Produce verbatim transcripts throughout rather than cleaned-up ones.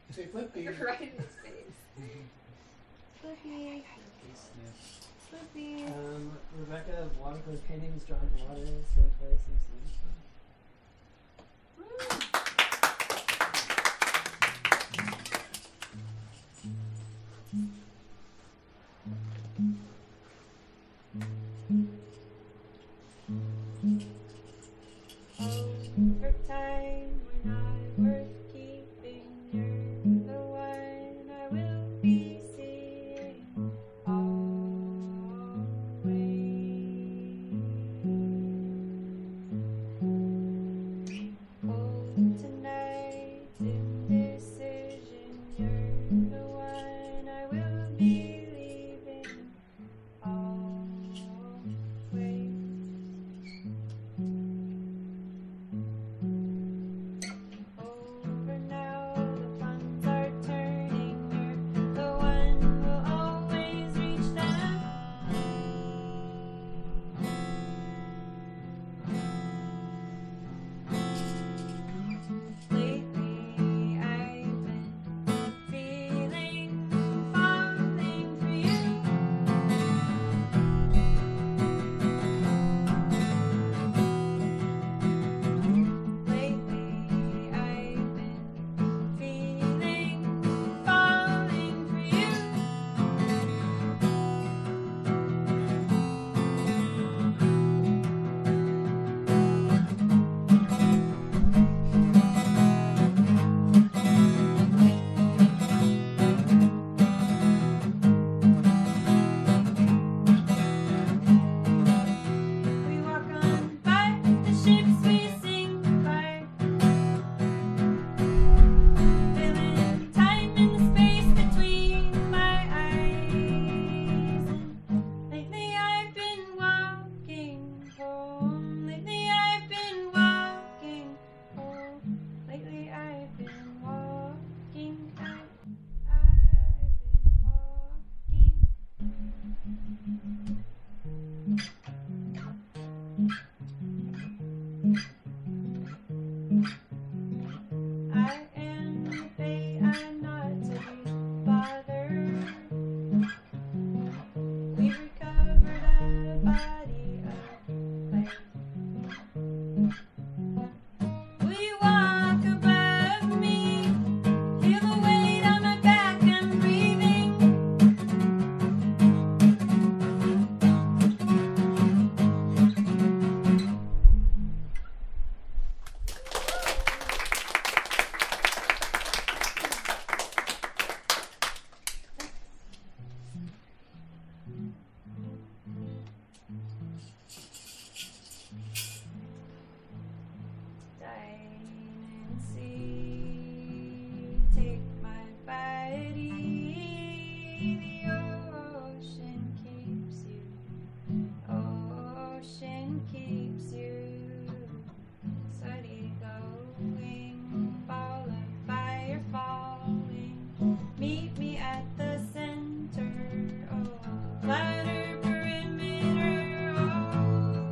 Say Flippy. Right in his face. Flippy. Flippy. Um, Rebecca, watercolor paintings drawn in water, same place, same scene. Over time, we're not worth keeping. You're the one I will be seeing always. Oh, tonight's indecision. You're the one I will be leaving always. Over now, the funds are turning. You're the one who'll always reach them. Lately, I've been feeling falling for you. Lately, I've been feeling falling for you. We walk on by the ships we sink by, filling time in the space between my eyes. And lately I've been walking home. Lately I've been walking home. Lately I've been walking. I, I've been walking. I am the fate, I'm not to be bothered. We've recovered a body of clay. Will you walk above me? Feel the weight on my back, I'm breathing. Dine and see, take my body. The ocean keeps you, ocean keeps you. Steady going, ball of fire falling. Meet me at the center, oh, louder perimeter, oh.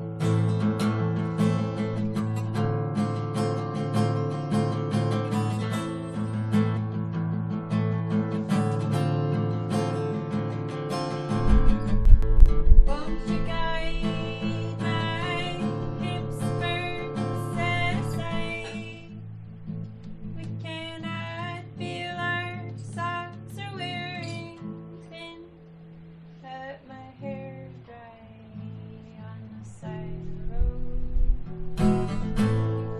Won't you guide my hips first set aside? We cannot feel our socks are wearing thin. Let my hair dry on the side of the road.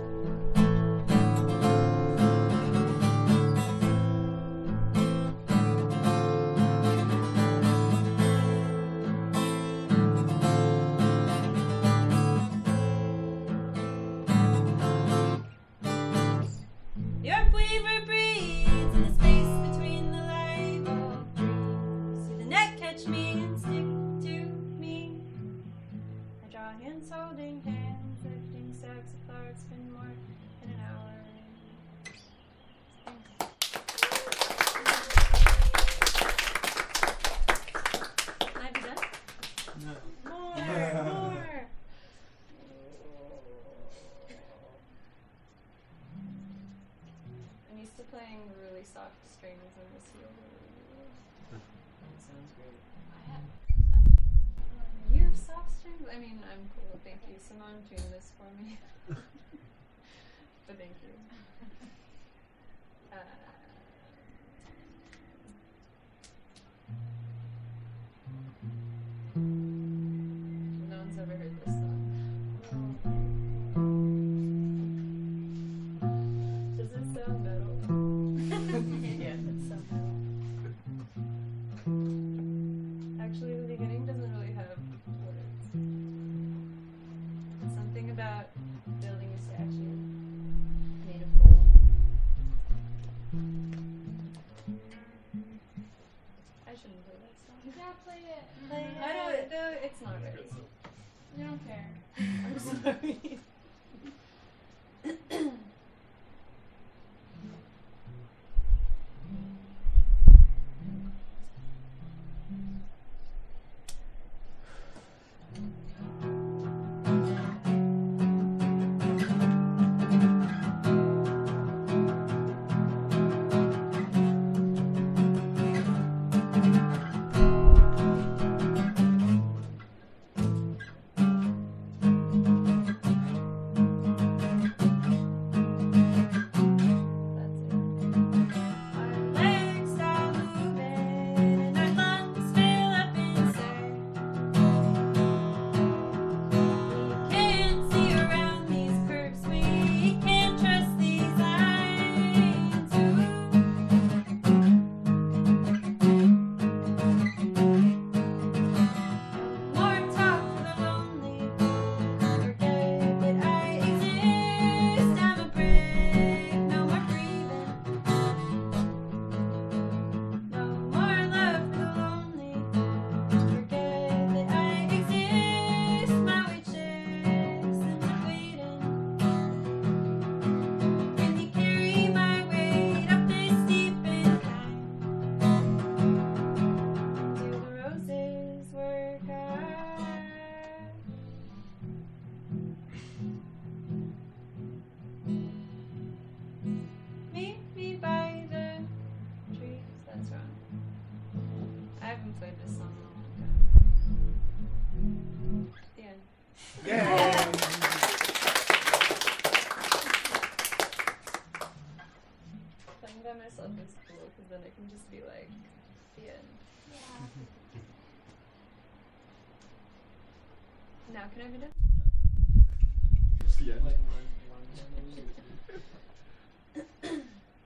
Your flavor breathes in the space between the live oak trees. See the net catch me and stick to me. I draw hands holding hands, lifting sacks of flowers, spend more than an hour. Can I be done? No. More, more. I'm used to playing really soft. soft strings in this ukulele. That sounds great. I have soft strings. You have soft strings? I mean, I'm cool. Thank you. Simone tuned this for me. But thank you. Uh, no one's ever heard this song. Does it sound metal? Yeah. It's so metal. Actually, the beginning doesn't really have words. It's something about building a statue made of gold. I shouldn't play that song. Yeah, play it. Play it. I don't. No, it's not ready. You don't care. I'm sorry. Then I can just be like, the end. Yeah. Now can I be done? Just the end. Like one, one maybe.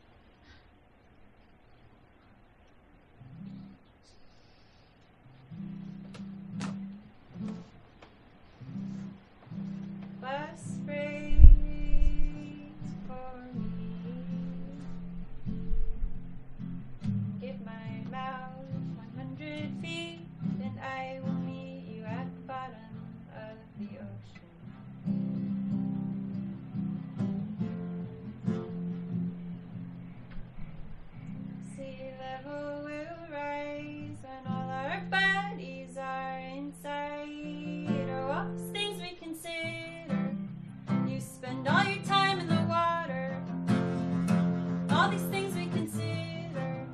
Bus freight for me. Give my mouth one hundred feet, and I will meet you at the bottom of the ocean. Sea level will rise when all our bodies are inside. Are all these things we consider. You spend all your time in the water. All these things we consider.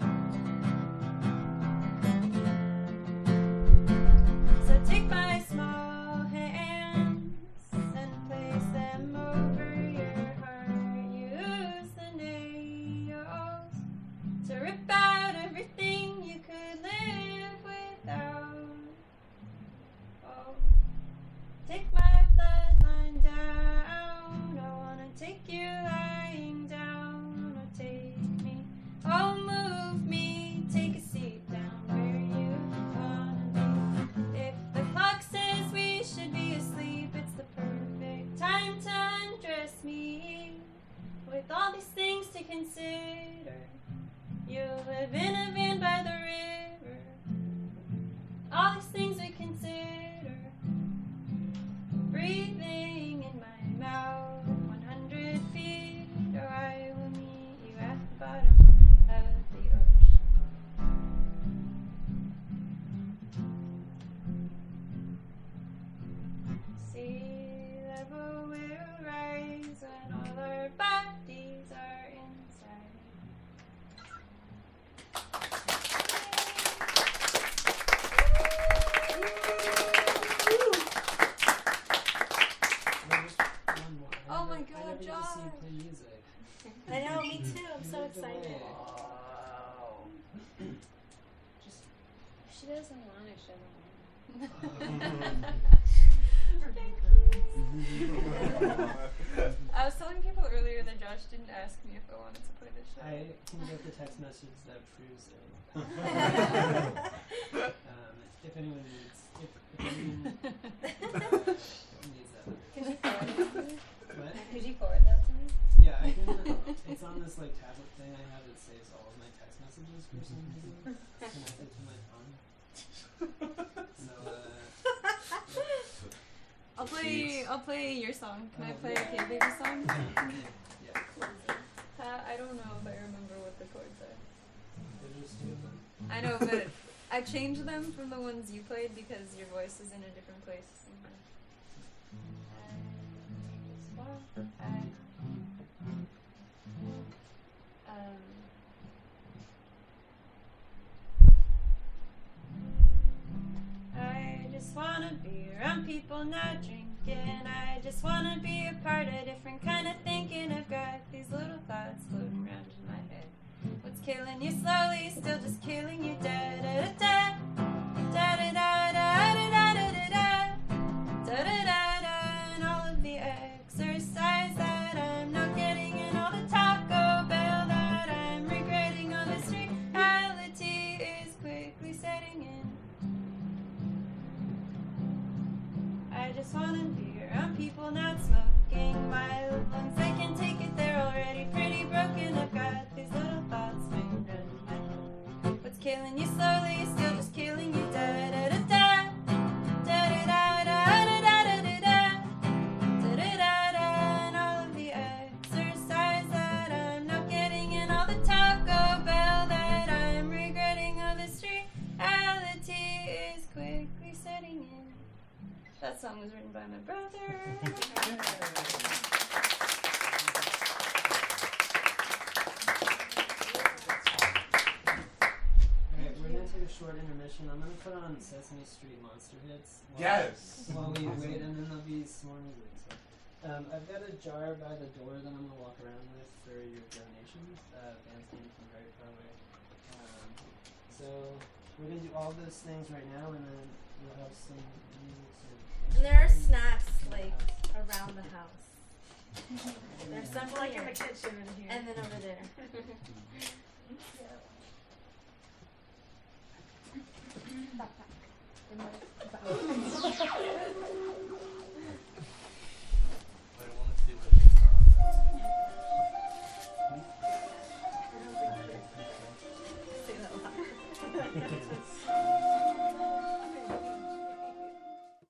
So take my small hands and place them over your heart. Use the nails to rip out everything you could live without. Oh, take my bloodline down. I wanna take you lying down. Or take me, oh move me, take a seat down where you wanna be. If the clock says we should be asleep, it's the perfect time to undress me. With all these things to consider, you live in a van by the river. All these things we consider. Breathing in my mouth one hundred feet, or I will meet you at the bottom of the ocean. Sea level will rise when all our bodies are inside. should play music. I know, me too. I'm so Lead the excited. way. Just She doesn't want it, she doesn't want I was telling people earlier that Josh didn't ask me if I wanted to play this show. I can get the text message that proves it. um, if anyone needs, if, if anyone needs that. Could you forward it to me? What? Could you forward that to me? Yeah, I can. It's on this like tablet thing I have that saves all of my text messages for some reason. It's connected to my phone. So, uh, I'll play. I'll play your song. Can I Oh, play yeah. a K Baby song? yeah, Uh, I don't know if I remember what the chords are. there's just two of them. I know, but I changed them from the ones you played because your voice is in a different place. I, um, I just wanna be around people not drinking. I just wanna be a part of different kind of thinking. I've got these little thoughts floating around in my head. What's killing you slowly, still just killing you. Da da da da da da da da da da da da da da da da. And all of the exercise that I'm not getting, and all the Taco Bell that I'm regretting. All this reality is quickly setting in. I just wanna be around people not smoking. My lungs, they can take it, they're already pretty broken. I've got these little thoughts running in my head. What's killing you slowly, still just killing you. Da da da da. Da da da da da da da da da. Da da da da. And all of the exercise that I'm not getting, and all the Taco Bell that I'm regretting. All this reality is quickly setting in. That song was written by my brother. Alright, we're gonna take a short intermission. I'm gonna put on Sesame Street Monster Hits. While, Yes. While we wait, and then there'll be some more music. So, um, I've got a jar by the door that I'm gonna walk around with for your donations. Uh, bands came from very far away. Um, so we're gonna do all those things right now, and then we'll have some music. So And there are snacks like around the house. There's some like in here, the kitchen in here. and then over there. I want to see what they are. Say that loud.